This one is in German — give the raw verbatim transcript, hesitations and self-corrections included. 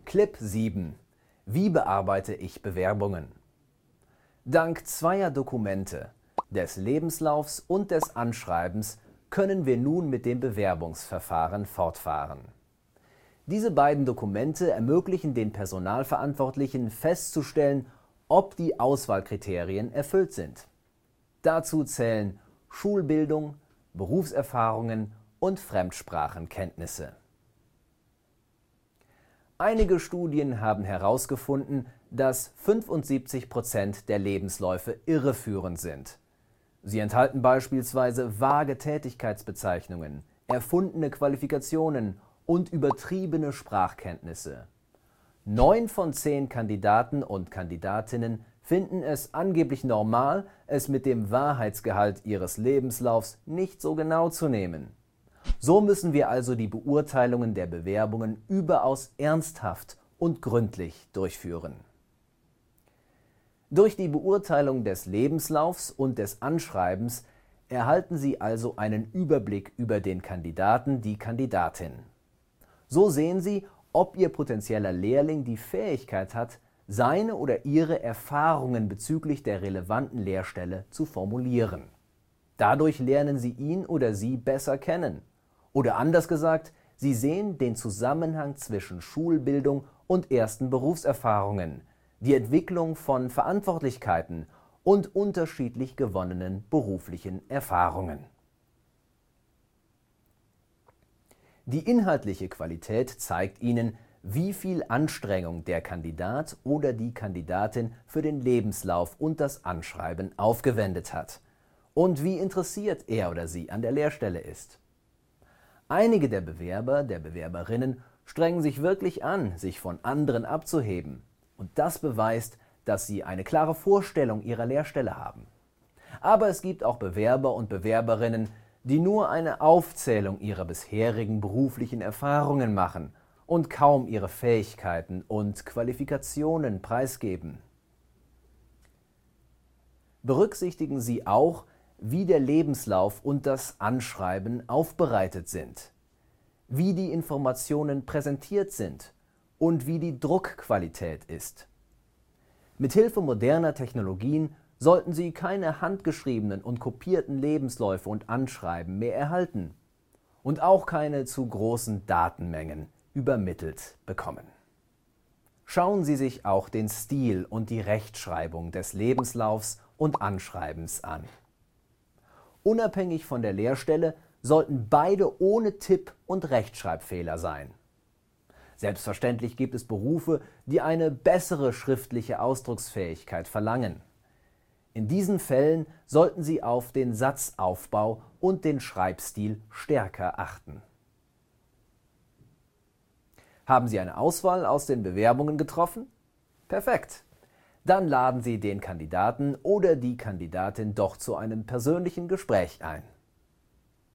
Clip sieben. Wie bearbeite ich Bewerbungen? Dank zweier Dokumente, des Lebenslaufs und des Anschreibens, können wir nun mit dem Bewerbungsverfahren fortfahren. Diese beiden Dokumente ermöglichen den Personalverantwortlichen festzustellen, ob die Auswahlkriterien erfüllt sind. Dazu zählen Schulbildung, Berufserfahrungen und Fremdsprachenkenntnisse. Einige Studien haben herausgefunden, dass fünfundsiebzig Prozent der Lebensläufe irreführend sind. Sie enthalten beispielsweise vage Tätigkeitsbezeichnungen, erfundene Qualifikationen und übertriebene Sprachkenntnisse. Neun von zehn Kandidaten und Kandidatinnen finden es angeblich normal, es mit dem Wahrheitsgehalt ihres Lebenslaufs nicht so genau zu nehmen. So müssen wir also die Beurteilungen der Bewerbungen überaus ernsthaft und gründlich durchführen. Durch die Beurteilung des Lebenslaufs und des Anschreibens erhalten Sie also einen Überblick über den Kandidaten, die Kandidatin. So sehen Sie, ob Ihr potenzieller Lehrling die Fähigkeit hat, seine oder ihre Erfahrungen bezüglich der relevanten Lehrstelle zu formulieren. Dadurch lernen Sie ihn oder sie besser kennen. Oder anders gesagt, Sie sehen den Zusammenhang zwischen Schulbildung und ersten Berufserfahrungen, die Entwicklung von Verantwortlichkeiten und unterschiedlich gewonnenen beruflichen Erfahrungen. Die inhaltliche Qualität zeigt Ihnen, wie viel Anstrengung der Kandidat oder die Kandidatin für den Lebenslauf und das Anschreiben aufgewendet hat und wie interessiert er oder sie an der Lehrstelle ist. Einige der Bewerber, der Bewerberinnen strengen sich wirklich an, sich von anderen abzuheben, und das beweist, dass sie eine klare Vorstellung ihrer Lehrstelle haben. Aber es gibt auch Bewerber und Bewerberinnen, die nur eine Aufzählung ihrer bisherigen beruflichen Erfahrungen machen und kaum ihre Fähigkeiten und Qualifikationen preisgeben. Berücksichtigen Sie auch, wie der Lebenslauf und das Anschreiben aufbereitet sind, wie die Informationen präsentiert sind und wie die Druckqualität ist. Mithilfe moderner Technologien sollten Sie keine handgeschriebenen und kopierten Lebensläufe und Anschreiben mehr erhalten und auch keine zu großen Datenmengen übermittelt bekommen. Schauen Sie sich auch den Stil und die Rechtschreibung des Lebenslaufs und Anschreibens an. Unabhängig von der Lehrstelle sollten beide ohne Tipp- und Rechtschreibfehler sein. Selbstverständlich gibt es Berufe, die eine bessere schriftliche Ausdrucksfähigkeit verlangen. In diesen Fällen sollten Sie auf den Satzaufbau und den Schreibstil stärker achten. Haben Sie eine Auswahl aus den Bewerbungen getroffen? Perfekt! Dann laden Sie den Kandidaten oder die Kandidatin doch zu einem persönlichen Gespräch ein.